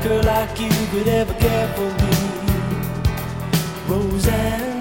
girl like you could ever care for me, Roseanne.